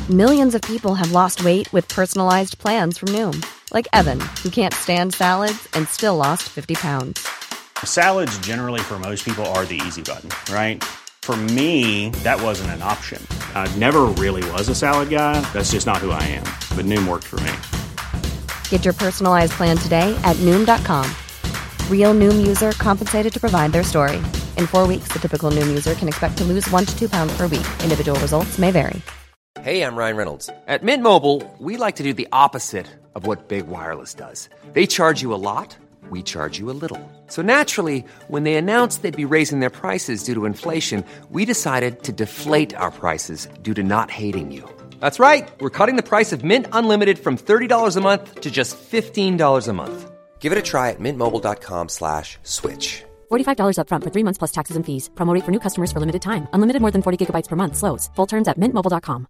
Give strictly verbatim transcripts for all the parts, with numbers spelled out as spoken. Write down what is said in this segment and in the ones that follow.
Millions of people have lost weight with personalized plans from Noom. Like Evan, who can't stand salads and still lost fifty pounds. Salads generally for most people are the easy button, right? For me, that wasn't an option. I never really was a salad guy. That's just not who I am. But Noom worked for me. Get your personalized plan today at Noom dot com. Real Noom user compensated to provide their story. In four weeks, the typical Noom user can expect to lose one to two pounds per week. Individual results may vary. Hey, I'm Ryan Reynolds. At Mint Mobile, we like to do the opposite of what Big Wireless does. They charge you a lot, we charge you a little. So naturally, when they announced they'd be raising their prices due to inflation, we decided to deflate our prices due to not hating you. That's right. We're cutting the price of Mint Unlimited from thirty dollars a month to just fifteen dollars a month. Give it a try at mintmobile.com slash switch. forty-five dollars up front for three months plus taxes and fees. Promo rate for new customers for limited time. Unlimited more than forty gigabytes per month. Slows full terms at mint mobile dot com.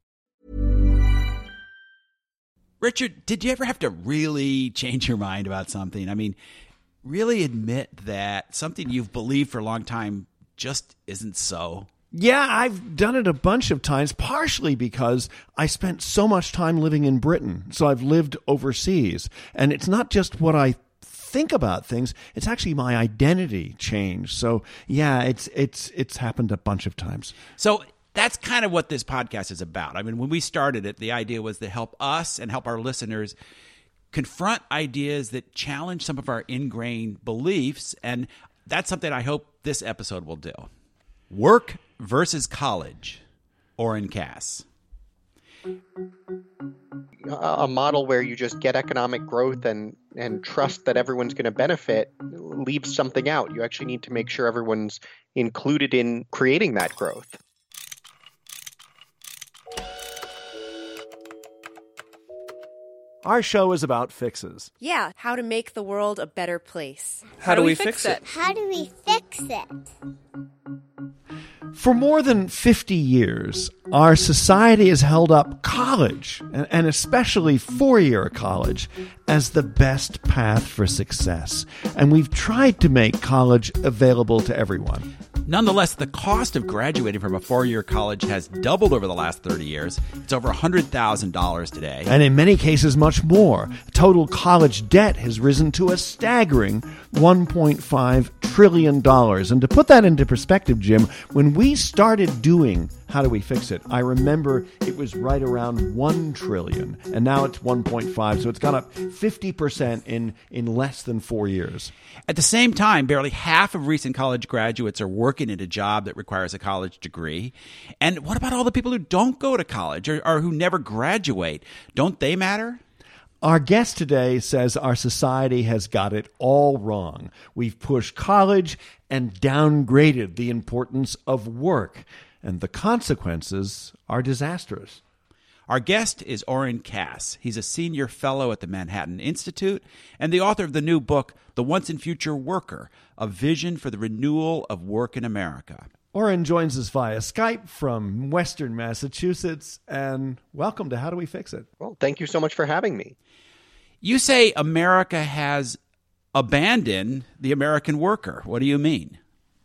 Richard, did you ever have to really change your mind about something? I mean, really admit that something you've believed for a long time just isn't so? Yeah, I've done it a bunch of times, partially because I spent so much time living in Britain. So I've lived overseas. And it's not just what I think about things, it's actually my identity changed. So yeah, it's it's it's happened a bunch of times. So that's kind of what this podcast is about. I mean, when we started it, the idea was to help us and help our listeners confront ideas that challenge some of our ingrained beliefs. And that's something I hope this episode will do. Work versus college. Oren Cass. A model where you just get economic growth and, and trust that everyone's going to benefit leaves something out. You actually need to make sure everyone's included in creating that growth. Our show is about fixes. Yeah, how to make the world a better place. How, how do we, we fix it? it? How do we fix it? For more than fifty years, our society has held up college, and especially four-year college, as the best path for success. And we've tried to make college available to everyone. Nonetheless, the cost of graduating from a four-year college has doubled over the last thirty years. It's over one hundred thousand dollars today. And in many cases, much more. Total college debt has risen to a staggering one point five trillion dollars. And to put that into perspective, Jim, when we started doing How Do We Fix It, I remember it was right around one trillion dollars, and now it's one point five, so it's gone up fifty percent in, in less than four years. At the same time, barely half of recent college graduates are working at a job that requires a college degree. And what about all the people who don't go to college or, or who never graduate? Don't they matter? Our guest today says our society has got it all wrong. We've pushed college and downgraded the importance of work, and the consequences are disastrous. Our guest is Oren Cass. He's a senior fellow at the Manhattan Institute and the author of the new book, The Once and Future Worker, A Vision for the Renewal of Work in America. Oren joins us via Skype from Western Massachusetts, and welcome to How Do We Fix It? Well, thank you so much for having me. You say America has abandoned the American worker. What do you mean?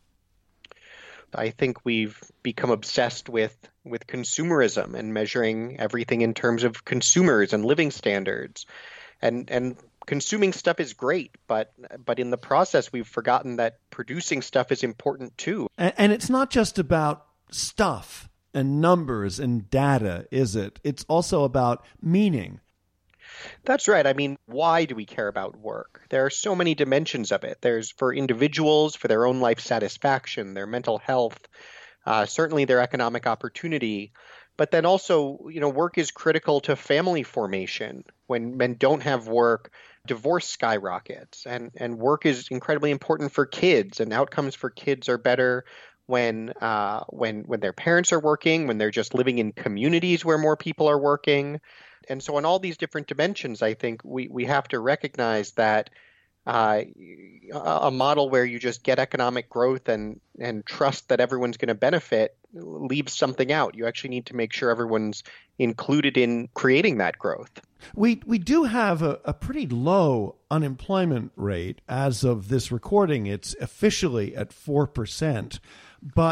I think we've become obsessed with, with consumerism and measuring everything in terms of consumers and living standards. And and consuming stuff is great, but but in the process, we've forgotten that producing stuff is important too. And, and it's not just about stuff and numbers and data, is it? It's also about meaning. That's right. I mean, why do we care about work? There are so many dimensions of it. There's for individuals, for their own life satisfaction, their mental health, uh, certainly their economic opportunity. But then also, you know, work is critical to family formation. When men don't have work, divorce skyrockets. And, and work is incredibly important for kids, and outcomes for kids are better when uh, when when their parents are working, when they're just living in communities where more people are working. And so on all these different dimensions, I think we, we have to recognize that uh, a model where you just get economic growth and, and trust that everyone's going to benefit leaves something out. You actually need to make sure everyone's included in creating that growth. We we do have a, a pretty low unemployment rate. As of this recording, it's officially at four percent. But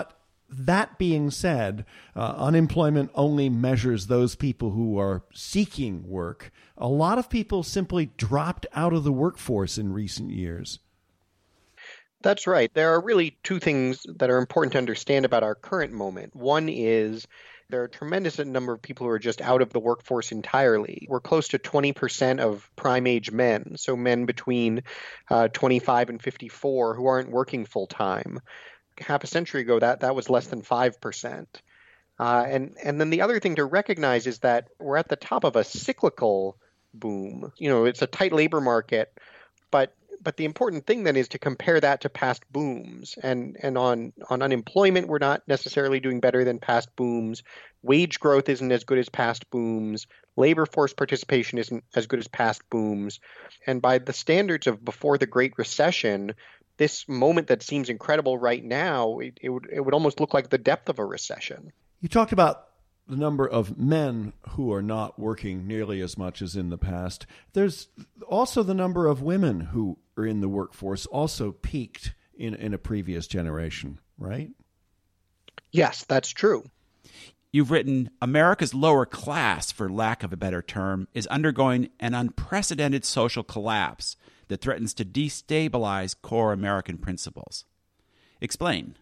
That being said, uh, unemployment only measures those people who are seeking work. A lot of people simply dropped out of the workforce in recent years. That's right. There are really two things that are important to understand about our current moment. One is there are a tremendous number of people who are just out of the workforce entirely. We're close to twenty percent of prime age men, so men between uh, twenty-five and fifty-four who aren't working full time. Half a century ago, that, that was less than five percent. Uh, and, and then the other thing to recognize is that we're at the top of a cyclical boom. You know, it's a tight labor market, but But the important thing then is to compare that to past booms. And and on, on unemployment, we're not necessarily doing better than past booms. Wage growth isn't as good as past booms. Labor force participation isn't as good as past booms. And by the standards of before the Great Recession, this moment that seems incredible right now, it, it would it would almost look like the depth of a recession. You talked about the number of men who are not working nearly as much as in the past. There's also the number of women who are in the workforce also peaked in, in a previous generation, right? Yes, that's true. You've written, America's lower class, for lack of a better term, is undergoing an unprecedented social collapse that threatens to destabilize core American principles. Explain.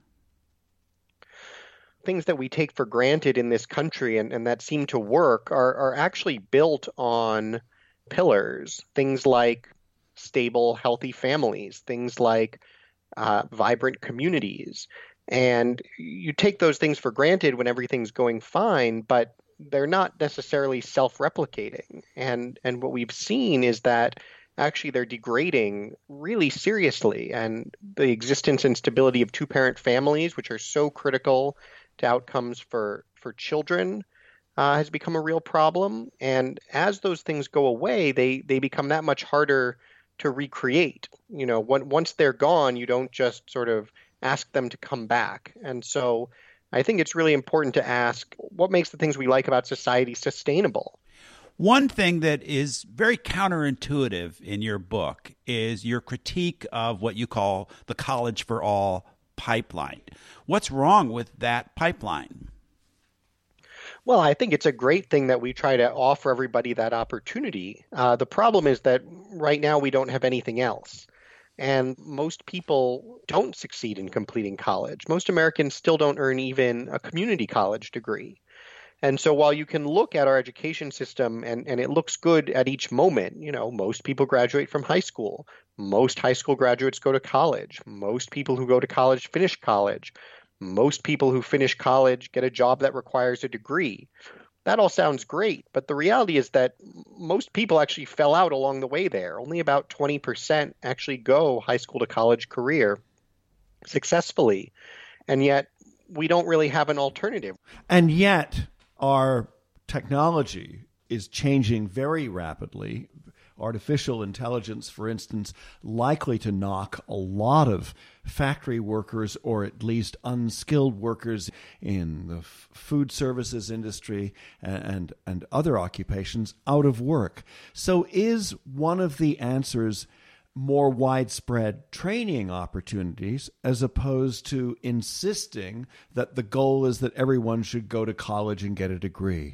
Things that we take for granted in this country and, and that seem to work are, are actually built on pillars. Things like stable, healthy families, things like uh, vibrant communities. And you take those things for granted when everything's going fine, but they're not necessarily self-replicating. And, and what we've seen is that actually they're degrading really seriously. And the existence and stability of two-parent families, which are so critical to outcomes for, for children, uh, has become a real problem. And as those things go away, they, they become that much harder to recreate. You know, when, once they're gone, you don't just sort of ask them to come back. And so I think it's really important to ask, what makes the things we like about society sustainable? One thing that is very counterintuitive in your book is your critique of what you call the College for All pipeline. What's wrong with that pipeline? Well, I think it's a great thing that we try to offer everybody that opportunity. Uh, the problem is that right now we don't have anything else. And most people don't succeed in completing college. Most Americans still don't earn even a community college degree. And so while you can look at our education system and, and it looks good at each moment, you know, most people graduate from high school. Most high school graduates go to college. Most people who go to college finish college. Most people who finish college get a job that requires a degree. That all sounds great, but the reality is that most people actually fell out along the way there. Only about twenty percent actually go high school to college career successfully. And yet we don't really have an alternative. And yet our technology is changing very rapidly. Artificial intelligence, for instance, likely to knock a lot of factory workers or at least unskilled workers in the f- food services industry and, and other occupations out of work. So is one of the answers more widespread training opportunities as opposed to insisting that the goal is that everyone should go to college and get a degree?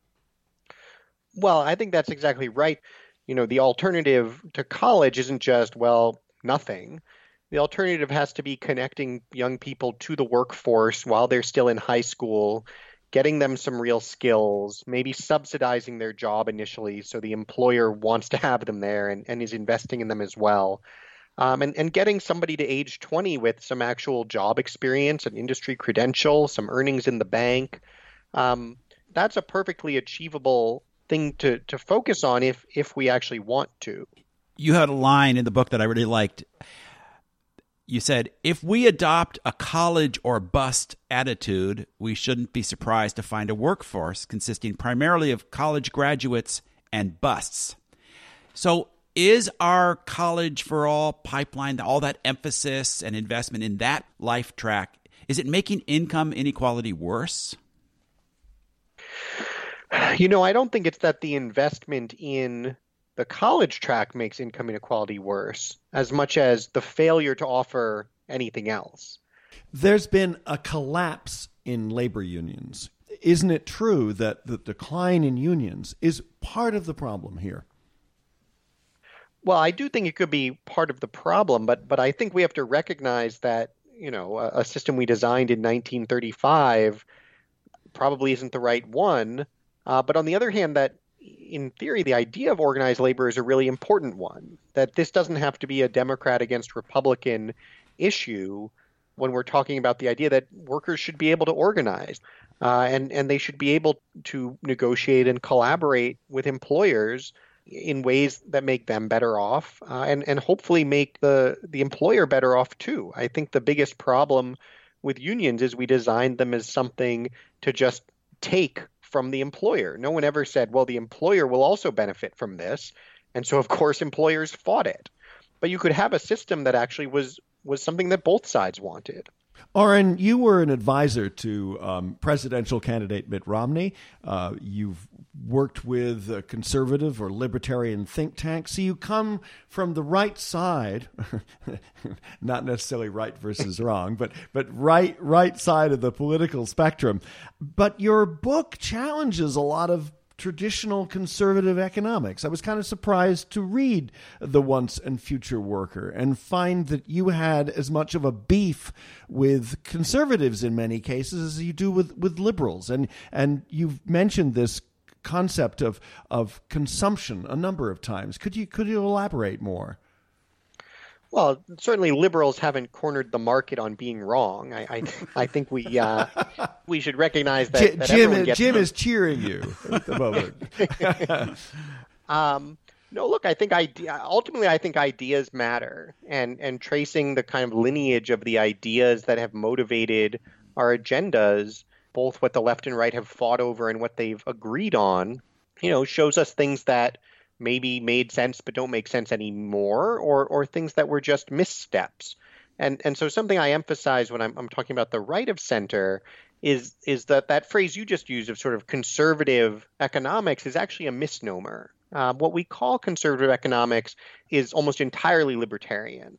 Well, I think that's exactly right. You know, the alternative to college isn't just, well, nothing. The alternative has to be connecting young people to the workforce while they're still in high school, getting them some real skills, maybe subsidizing their job initially so the employer wants to have them there and, and is investing in them as well. Um, and, and getting somebody to age twenty with some actual job experience, an industry credential, some earnings in the bank. Um, that's a perfectly achievable thing to, to focus on if, if we actually want to. You had a line in the book that I really liked. You said, if we adopt a college or bust attitude, we shouldn't be surprised to find a workforce consisting primarily of college graduates and busts. So is our College for All pipeline, all that emphasis and investment in that life track, is it making income inequality worse? You know, I don't think it's that the investment in the college track makes income inequality worse as much as the failure to offer anything else. There's been a collapse in labor unions. Isn't it true that the decline in unions is part of the problem here? Well, I do think it could be part of the problem, but but I think we have to recognize that, you know, a, a system we designed in nineteen thirty-five probably isn't the right one. Uh, but on the other hand, that in theory, the idea of organized labor is a really important one, that this doesn't have to be a Democrat against Republican issue when we're talking about the idea that workers should be able to organize uh, and, and they should be able to negotiate and collaborate with employers in ways that make them better off uh, and, and hopefully make the, the employer better off too. I think the biggest problem with unions is we designed them as something to just take from the employer. No one ever said, well, the employer will also benefit from this. And so, of course, employers fought it. But you could have a system that actually was was something that both sides wanted. Oren, you were an advisor to um, presidential candidate Mitt Romney. Uh, you've worked with a conservative or libertarian think tank, so you come from the right side, not necessarily right versus wrong, but but right right side of the political spectrum. But your book challenges a lot of traditional conservative economics. I was kind of surprised to read The Once and Future Worker and find that you had as much of a beef with conservatives in many cases as you do with, with liberals. And and you've mentioned this concept of of consumption a number of times. Could you could you elaborate more? Well, certainly liberals haven't cornered the market on being wrong. I I, I think we uh, we should recognize that, J- that Jim, everyone gets Jim the... is cheering you at the moment. um, no, look, I think idea, ultimately I think ideas matter, and and tracing the kind of lineage of the ideas that have motivated our agendas, both what the left and right have fought over and what they've agreed on, you know, shows us things that maybe made sense but don't make sense anymore, or or things that were just missteps. And and so something I emphasize when I'm I'm talking about the right of center is is that that phrase you just used of sort of conservative economics is actually a misnomer. Uh, what we call conservative economics is almost entirely libertarian.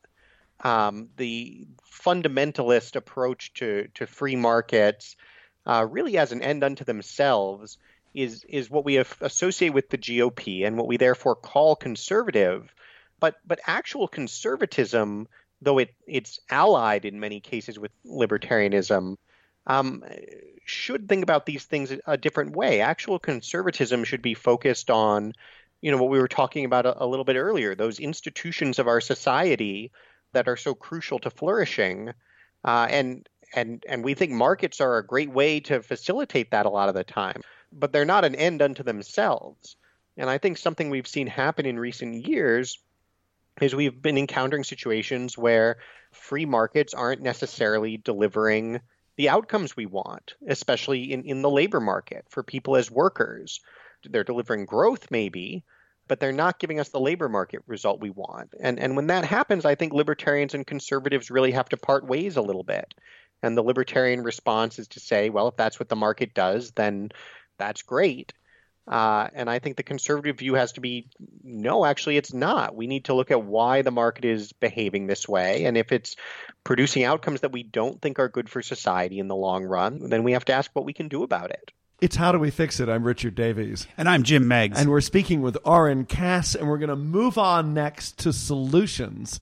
Um, the fundamentalist approach to to free markets uh, really as an end unto themselves is is what we have associate with the G O P and what we therefore call conservative. But but actual conservatism, though it it's allied in many cases with libertarianism, um, should think about these things a different way. Actual conservatism should be focused on, you know, what we were talking about a, a little bit earlier, those institutions of our society that are so crucial to flourishing. Uh, and and and we think markets are a great way to facilitate that a lot of the time. But they're not an end unto themselves. And I think something we've seen happen in recent years is we've been encountering situations where free markets aren't necessarily delivering the outcomes we want, especially in, in the labor market for people as workers. They're delivering growth maybe, but they're not giving us the labor market result we want. And, and when that happens, I think libertarians and conservatives really have to part ways a little bit. And the libertarian response is to say, well, if that's what the market does, then that's great. Uh, and I think the conservative view has to be, no, actually, it's not. We need to look at why the market is behaving this way. And if it's producing outcomes that we don't think are good for society in the long run, then we have to ask what we can do about it. It's How Do We Fix It? I'm Richard Davies. And I'm Jim Meigs. And we're speaking with Oren Cass, and we're going to move on next to solutions.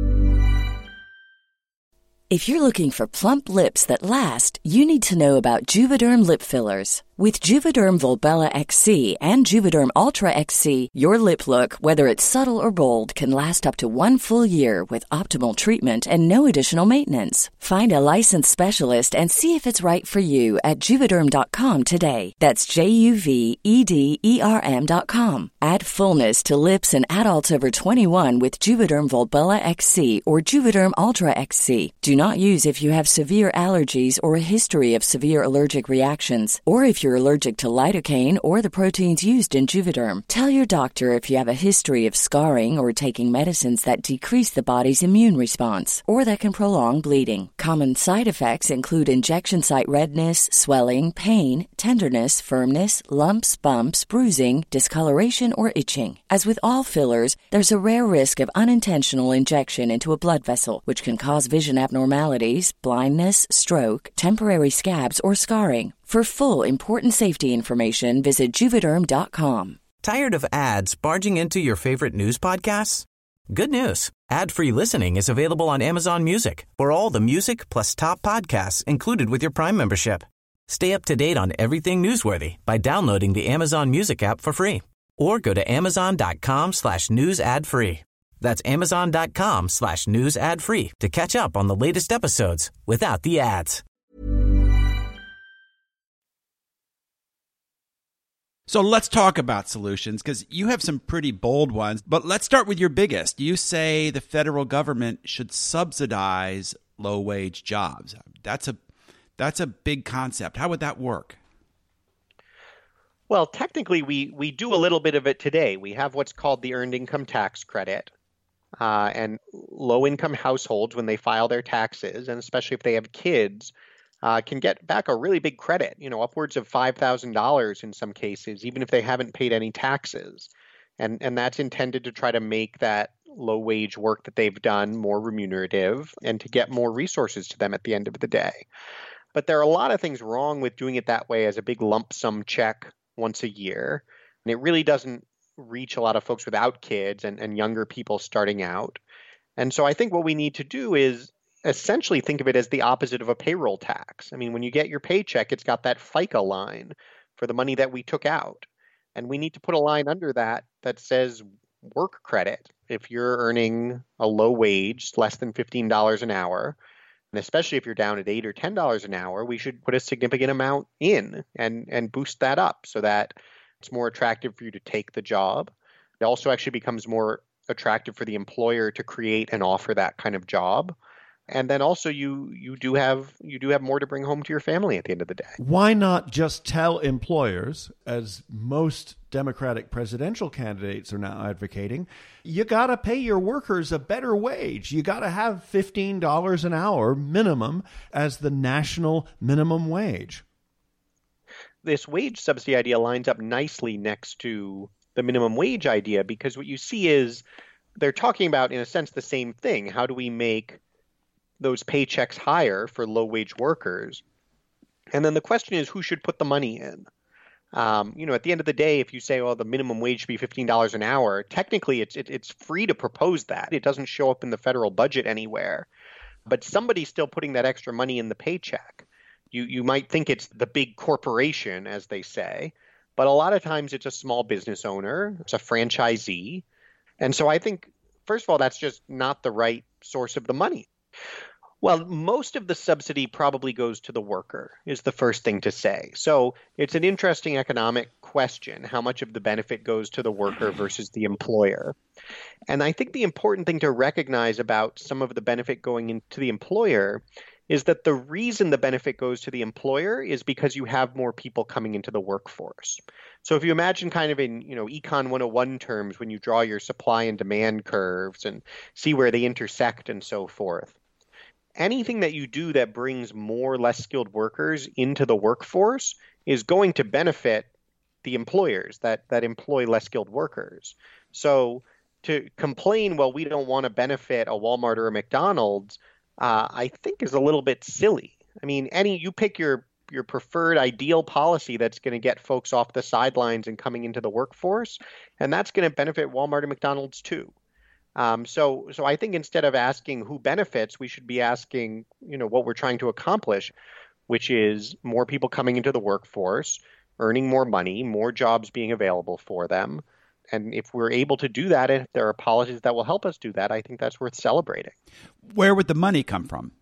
If you're looking for plump lips that last, you need to know about Juvederm lip fillers. With Juvederm Volbella X C and Juvederm Ultra X C, your lip look, whether it's subtle or bold, can last up to one full year with optimal treatment and no additional maintenance. Find a licensed specialist and see if it's right for you at Juvederm dot com today. That's J U V E D E R M dot com. Add fullness to lips in adults over twenty-one with Juvederm Volbella X C or Juvederm Ultra X C. Do not use if you have severe allergies or a history of severe allergic reactions, or if you're you're allergic to lidocaine or the proteins used in Juvederm. Tell your doctor if you have a history of scarring or taking medicines that decrease the body's immune response or that can prolong bleeding. Common side effects include injection site redness, swelling, pain, tenderness, firmness, lumps, bumps, bruising, discoloration, or itching. As with all fillers, there's a rare risk of unintentional injection into a blood vessel, which can cause vision abnormalities, blindness, stroke, temporary scabs, or scarring. For full, important safety information, visit Juvederm dot com. Tired of ads barging into your favorite news podcasts? Good news. Ad-free listening is available on Amazon Music for all the music plus top podcasts included with your Prime membership. Stay up to date on everything newsworthy by downloading the Amazon Music app for free or go to amazon.com slash news ad free. That's amazon.com slash news ad free to catch up on the latest episodes without the ads. So let's talk about solutions, because you have some pretty bold ones. But let's start with your biggest. You say the federal government should subsidize low-wage jobs. That's a that's a big concept. How would that work? Well, technically, we, we do a little bit of it today. We have what's called the Earned Income Tax Credit. Uh, and low-income households, when they file their taxes, and especially if they have kids, Uh, can get back a really big credit, you know, upwards of five thousand dollars in some cases, even if they haven't paid any taxes. And and that's intended to try to make that low-wage work that they've done more remunerative and to get more resources to them at the end of the day. But there are a lot of things wrong with doing it that way as a big lump sum check once a year. And it really doesn't reach a lot of folks without kids and, and younger people starting out. And so I think what we need to do is essentially think of it as the opposite of a payroll tax. I mean, when you get your paycheck, it's got that FICA line for the money that we took out. And we need to put a line under that that says work credit. If you're earning a low wage, less than fifteen dollars an hour, and especially if you're down at eight or ten dollars an hour, we should put a significant amount in and, and boost that up so that it's more attractive for you to take the job. It also actually becomes more attractive for the employer to create and offer that kind of job. And then also you you do have you do have more to bring home to your family at the end of the day. Why not just tell employers, as most Democratic presidential candidates are now advocating, you got to pay your workers a better wage. You got to have fifteen dollars an hour minimum as the national minimum wage. This wage subsidy idea lines up nicely next to the minimum wage idea, because what you see is they're talking about, in a sense, the same thing. How do we make those paychecks higher for low-wage workers? And then the question is, who should put the money in? Um, you know, at the end of the day, if you say, well, the minimum wage should be fifteen dollars an hour, technically it's it, it's free to propose that. It doesn't show up in the federal budget anywhere. But somebody's still putting that extra money in the paycheck. You you might think it's the big corporation, as they say, but a lot of times it's a small business owner, it's a franchisee. And so I think, first of all, that's just not the right source of the money. Well, most of the subsidy probably goes to the worker, is the first thing to say. So it's an interesting economic question, how much of the benefit goes to the worker versus the employer. And I think the important thing to recognize about some of the benefit going into the employer is that the reason the benefit goes to the employer is because you have more people coming into the workforce. So if you imagine kind of in, you know, Econ one oh one terms, when you draw your supply and demand curves and see where they intersect and so forth, anything that you do that brings more less skilled workers into the workforce is going to benefit the employers that, that employ less skilled workers. So to complain, well, we don't want to benefit a Walmart or a McDonald's, uh, I think is a little bit silly. I mean, any you pick your your preferred ideal policy that's going to get folks off the sidelines and coming into the workforce, and that's going to benefit Walmart and McDonald's too. Um, so, so I think instead of asking who benefits, we should be asking, you know, what we're trying to accomplish, which is more people coming into the workforce, earning more money, more jobs being available for them. And if we're able to do that, and if there are policies that will help us do that, I think that's worth celebrating. Where would the money come from?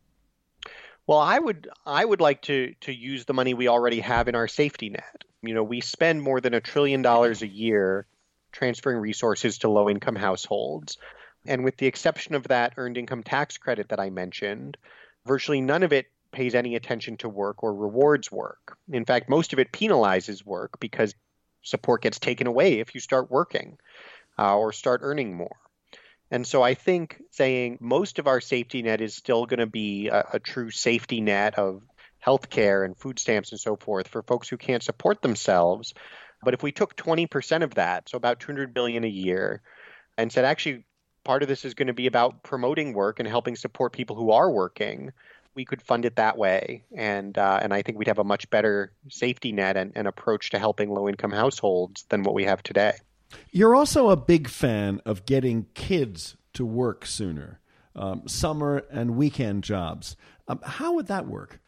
Well, I would I would like to to use the money we already have in our safety net. You know, we spend more than a trillion dollars a year transferring resources to low-income households. And with the exception of that earned income tax credit that I mentioned, virtually none of it pays any attention to work or rewards work. In fact, most of it penalizes work because support gets taken away if you start working uh, or start earning more. And so I think saying most of our safety net is still going to be a, a true safety net of healthcare and food stamps and so forth for folks who can't support themselves. But if we took twenty percent of that, so about two hundred billion dollars a year, and said actually part of this is going to be about promoting work and helping support people who are working, we could fund it that way. And uh, and I think we'd have a much better safety net and, and approach to helping low-income households than what we have today. You're also a big fan of getting kids to work sooner, um, summer and weekend jobs. Um, how would that work?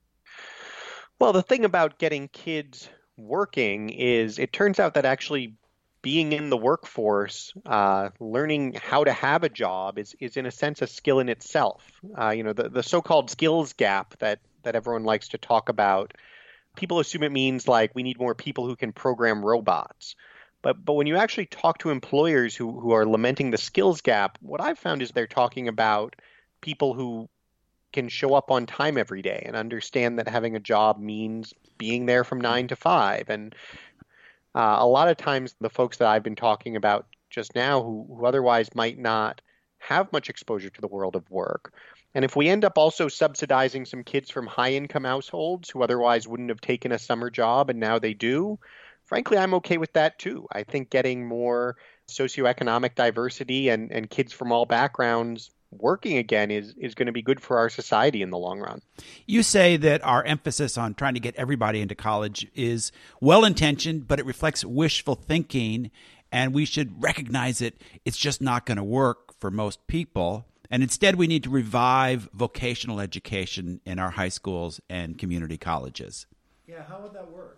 Well, the thing about getting kids working is it turns out that actually being in the workforce, uh, learning how to have a job is, is in a sense a skill in itself. Uh, you know, the, the so-called skills gap that, that everyone likes to talk about, people assume it means like we need more people who can program robots. But but when you actually talk to employers who, who are lamenting the skills gap, what I've found is they're talking about people who can show up on time every day and understand that having a job means being there from nine to five. And uh, a lot of times the folks that I've been talking about just now who, who otherwise might not have much exposure to the world of work. And if we end up also subsidizing some kids from high-income households who otherwise wouldn't have taken a summer job and now they do, frankly, I'm okay with that too. I think getting more socioeconomic diversity and, and kids from all backgrounds working again is, is going to be good for our society in the long run. You say that our emphasis on trying to get everybody into college is well-intentioned, but it reflects wishful thinking, and we should recognize that it's just not going to work for most people. And instead, we need to revive vocational education in our high schools and community colleges. Yeah, how would that work?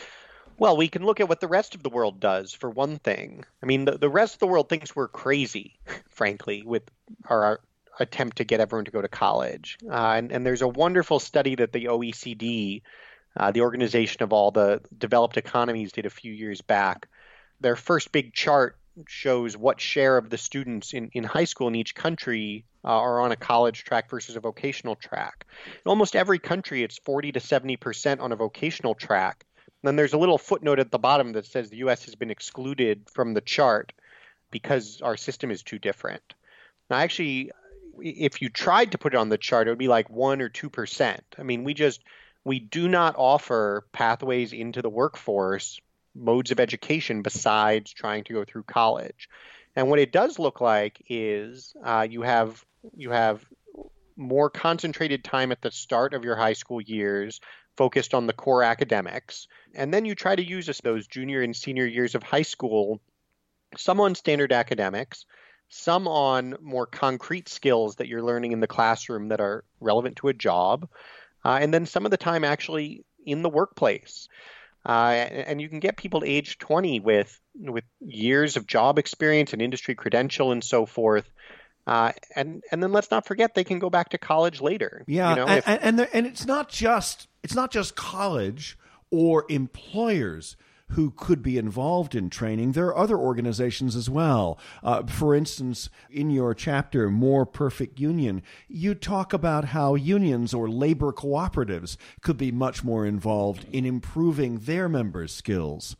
Well, we can look at what the rest of the world does, for one thing. I mean, the, the rest of the world thinks we're crazy, frankly, with our, our attempt to get everyone to go to college. Uh, and, and there's a wonderful study that the O E C D, uh, the organization of all the developed economies, did a few years back. Their first big chart shows what share of the students in, in high school in each country uh, are on a college track versus a vocational track. In almost every country, it's forty to seventy percent on a vocational track. Then there's a little footnote at the bottom that says the U S has been excluded from the chart because our system is too different. Now, actually, if you tried to put it on the chart, it would be like one or two percent. I mean, we just, we do not offer pathways into the workforce, modes of education besides trying to go through college. And what it does look like is uh, you have you have more concentrated time at the start of your high school years focused on the core academics. And then you try to use those junior and senior years of high school, some on standard academics, some on more concrete skills that you're learning in the classroom that are relevant to a job, uh, and then some of the time actually in the workplace. Uh, and you can get people to age twenty with with years of job experience and industry credential and so forth. Uh, and and then let's not forget they can go back to college later. Yeah, you know, and if, and, and, there, and it's not just it's not just college or employers who could be involved in training. There are other organizations as well. Uh, for instance, in your chapter, More Perfect Union, you talk about how unions or labor cooperatives could be much more involved in improving their members' skills.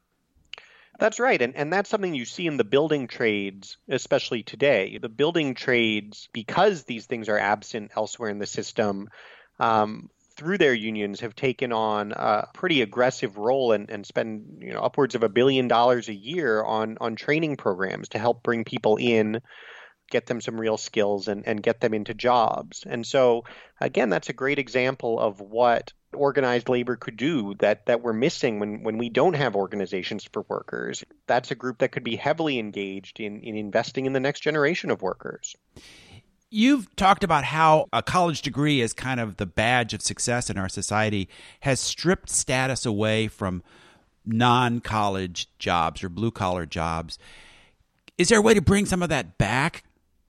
That's right. And, and that's something you see in the building trades, especially today. The building trades, because these things are absent elsewhere in the system, um, through their unions have taken on a pretty aggressive role and, and spend you know, upwards of a billion dollars a year on, on training programs to help bring people in, get them some real skills and, and get them into jobs. And so, again, that's a great example of what organized labor could do that that we're missing when, when we don't have organizations for workers. That's a group that could be heavily engaged in, in investing in the next generation of workers. You've talked about how a college degree is kind of the badge of success in our society, has stripped status away from non-college jobs or blue-collar jobs. Is there a way to bring some of that back?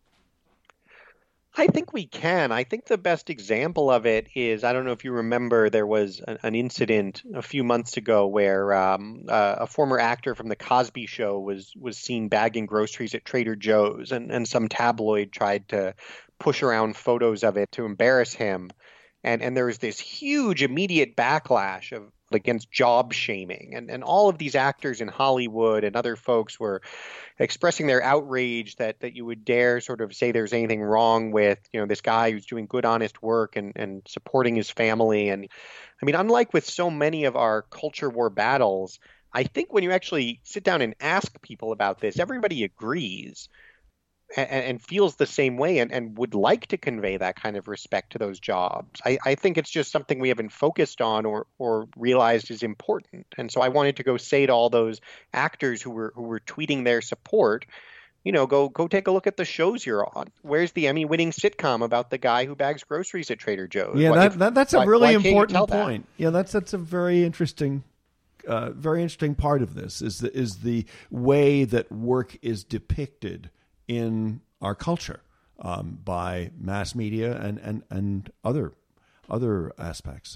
I think we can. I think the best example of it is, I don't know if you remember, there was an, an incident a few months ago where um, uh, a former actor from The Cosby Show was was seen bagging groceries at Trader Joe's, and, and some tabloid tried to push around photos of it to embarrass him. And and there was this huge immediate backlash of against job shaming. And and all of these actors in Hollywood and other folks were expressing their outrage that that you would dare sort of say there's anything wrong with, you know, this guy who's doing good, honest work and, and supporting his family. And I mean, unlike with so many of our culture war battles, I think when you actually sit down and ask people about this, everybody agrees and, and feels the same way and, and would like to convey that kind of respect to those jobs. I, I think it's just something we haven't focused on or or realized is important. And so I wanted to go say to all those actors who were who were tweeting their support, you know, go go take a look at the shows you're on. Where's the Emmy-winning sitcom about the guy who bags groceries at Trader Joe's? Yeah, What that, if- that that's a why- really why can't you important tell that? point. Yeah, that's that's a very interesting, uh, very interesting part of this is the, is the way that work is depicted in our culture um, by mass media and, and, and other other aspects.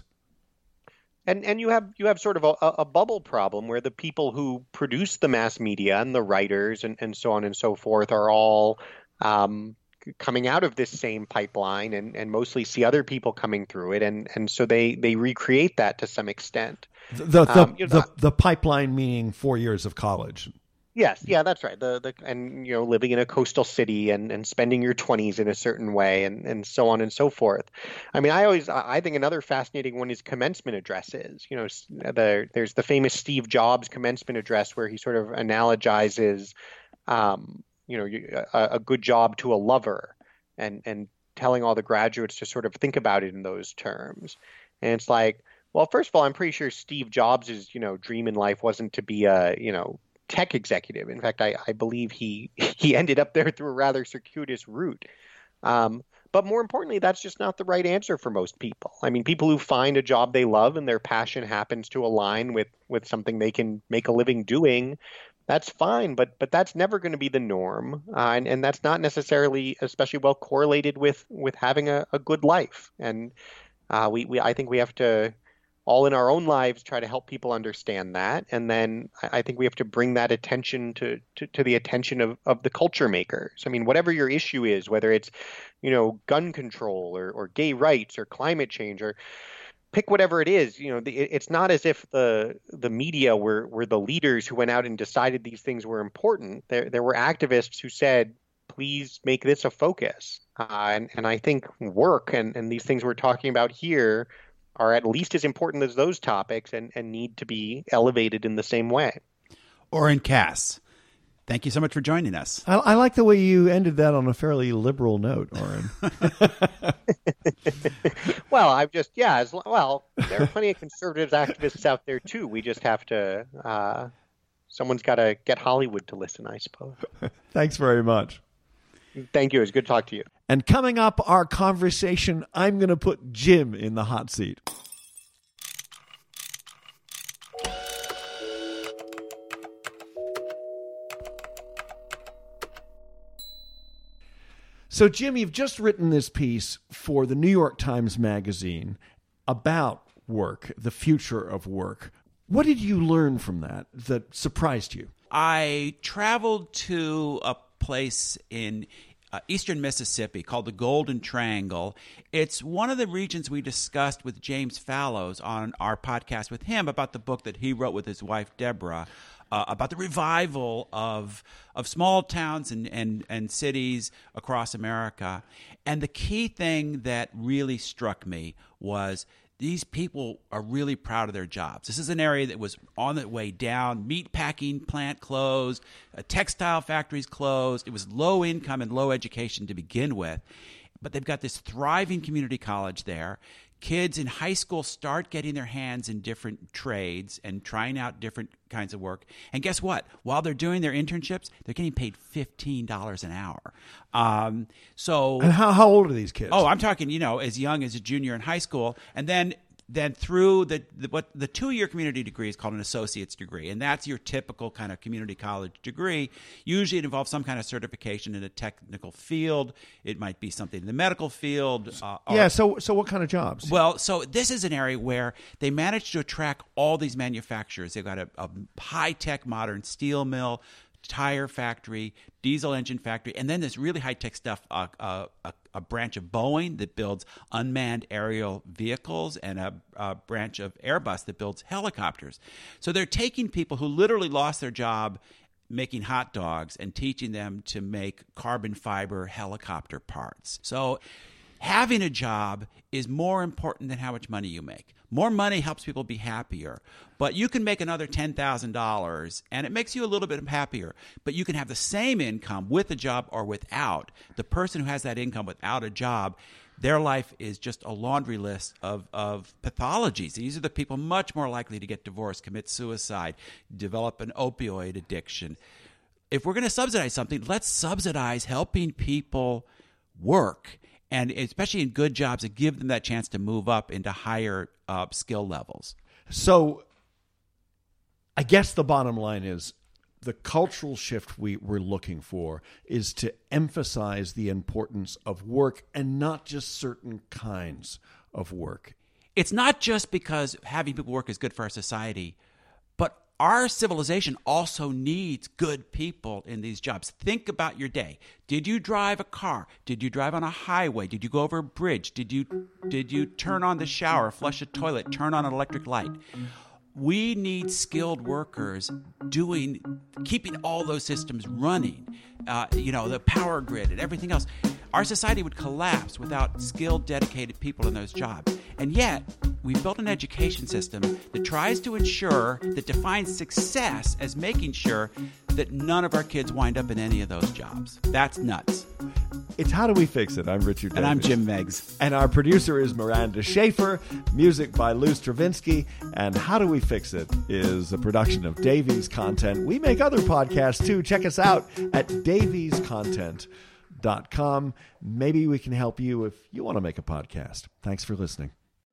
And and you have you have sort of a, a bubble problem where the people who produce the mass media and the writers and, and so on and so forth are all um, coming out of this same pipeline and, and mostly see other people coming through it. And, and so they, they recreate that to some extent. The the, Um, you know, the, the pipeline meaning four years of college. Yes, yeah, that's right. The the and you know living in a coastal city and, and spending your twenties in a certain way and, and so on and so forth. I mean, I always I think another fascinating one is commencement addresses. You know, s- the there's the famous Steve Jobs commencement address where he sort of analogizes, um, you know, you- a, a good job to a lover, and and telling all the graduates to sort of think about it in those terms. And it's like, well, first of all, I'm pretty sure Steve Jobs' you know dream in life wasn't to be a you know tech executive. In fact, I, I believe he he ended up there through a rather circuitous route. Um, but more importantly, that's just not the right answer for most people. I mean, people who find a job they love and their passion happens to align with with something they can make a living doing, that's fine. But but that's never going to be the norm, uh, and and that's not necessarily especially well correlated with with having a, a good life. And uh, we we I think we have to, all in our own lives, try to help people understand that. And then I I think we have to bring that attention to, to, to the attention of, of the culture makers. I mean, whatever your issue is, whether it's, you know, gun control or, or gay rights or climate change or pick whatever it is, you know, the, it- it's not as if the the media were, were the leaders who went out and decided these things were important. There, there were activists who said, please make this a focus. Uh, and, and I think work and, and these things we're talking about here are at least as important as those topics and, and need to be elevated in the same way. Oren Cass, thank you so much for joining us. I, I like the way you ended that on a fairly liberal note, Oren. Well, I've just, yeah, as, well, there are plenty of conservative activists out there too. We just have to, uh, someone's got to get Hollywood to listen, I suppose. Thanks very much. Thank you. It was good to talk to you. And coming up, our conversation, I'm going to put Jim in the hot seat. So, Jim, you've just written this piece for the New York Times Magazine about work, the future of work. What did you learn from that that surprised you? I traveled to a place in uh, eastern Mississippi called the Golden Triangle. It's one of the regions we discussed with James Fallows on our podcast with him about the book that he wrote with his wife, Deborah, uh, about the revival of of small towns and, and, and cities across America. And the key thing that really struck me was these people are really proud of their jobs. This is an area that was on the way down. Meat packing plant closed, uh, textile factories closed. It was low income and low education to begin with. But they've got this thriving community college there. Kids in high school start getting their hands in different trades and trying out different kinds of work. And guess what? While they're doing their internships, they're getting paid fifteen dollars an hour. Um, so, And how, how old are these kids? Oh, I'm talking, you know, as young as a junior in high school. And then then through the, the what the two-year community degree is called an associate's degree, and that's your typical kind of community college degree. Usually it involves some kind of certification in a technical field. It might be something in the medical field. Uh, or- yeah, so so what kind of jobs? well, so this is an area where they managed to attract all these manufacturers. They've got a, a high-tech modern steel mill, tire factory, diesel engine factory, and then this really high-tech stuff, uh, uh, a, a branch of Boeing that builds unmanned aerial vehicles, and a, a branch of Airbus that builds helicopters. So they're taking people who literally lost their job making hot dogs and teaching them to make carbon fiber helicopter parts. So having a job is more important than how much money you make. More money helps people be happier, but you can make another ten thousand dollars and it makes you a little bit happier, but you can have the same income with a job or without. The person who has that income without a job, their life is just a laundry list of, of pathologies. These are the people much more likely to get divorced, commit suicide, develop an opioid addiction. If we're going to subsidize something, let's subsidize helping people work, and especially in good jobs, and give them that chance to move up into higher uh, skill levels. So I guess the bottom line is the cultural shift we, we're looking for is to emphasize the importance of work and not just certain kinds of work. It's not just because having people work is good for our society, but our civilization also needs good people in these jobs. Think about your day. Did you drive a car? Did you drive on a highway? Did you go over a bridge? Did you did you turn on the shower, flush a toilet, turn on an electric light? We need skilled workers doing, keeping all those systems running, uh, you know, the power grid and everything else. Our society would collapse without skilled, dedicated people in those jobs. And yet, we built an education system that tries to ensure, that defines success as making sure that none of our kids wind up in any of those jobs. That's nuts. It's How Do We Fix It? I'm Richard Davis. And I'm Jim Meigs. And our producer is Miranda Schaefer. Music by Lou Stravinsky. And How Do We Fix It is a production of Davies Content. We make other podcasts too. Check us out at davies content dot com. Maybe we can help you if you want to make a podcast. Thanks for listening.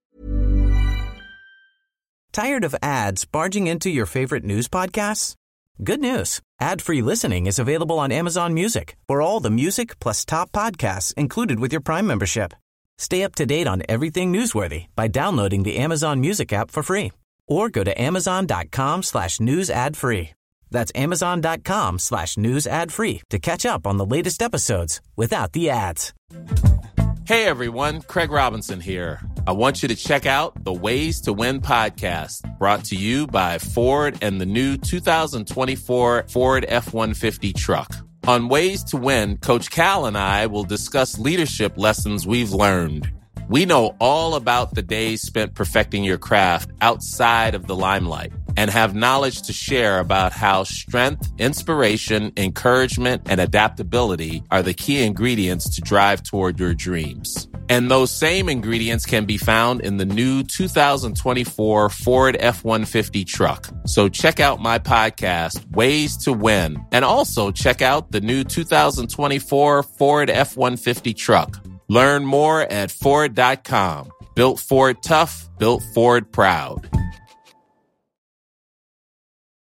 Tired of ads barging into your favorite news podcasts? Good news. Ad-free listening is available on Amazon Music for all the music plus top podcasts included with your Prime membership. Stay up to date on everything newsworthy by downloading the Amazon Music app for free or go to amazon.com slash news ad free. That's amazon.com slash news ad free to catch up on the latest episodes without the ads. Hey everyone, Craig Robinson here. I want you to check out the Ways to Win podcast, brought to you by Ford and the new two thousand twenty-four Ford F one fifty truck. On Ways to Win, Coach Cal and I will discuss leadership lessons we've learned. We know all about the days spent perfecting your craft outside of the limelight and have knowledge to share about how strength, inspiration, encouragement, and adaptability are the key ingredients to drive toward your dreams. And those same ingredients can be found in the new two thousand twenty-four Ford F one fifty truck. So check out my podcast, Ways to Win, and also check out the new two thousand twenty-four Ford F one fifty truck. Learn more at Ford dot com. Built Ford tough, built Ford proud.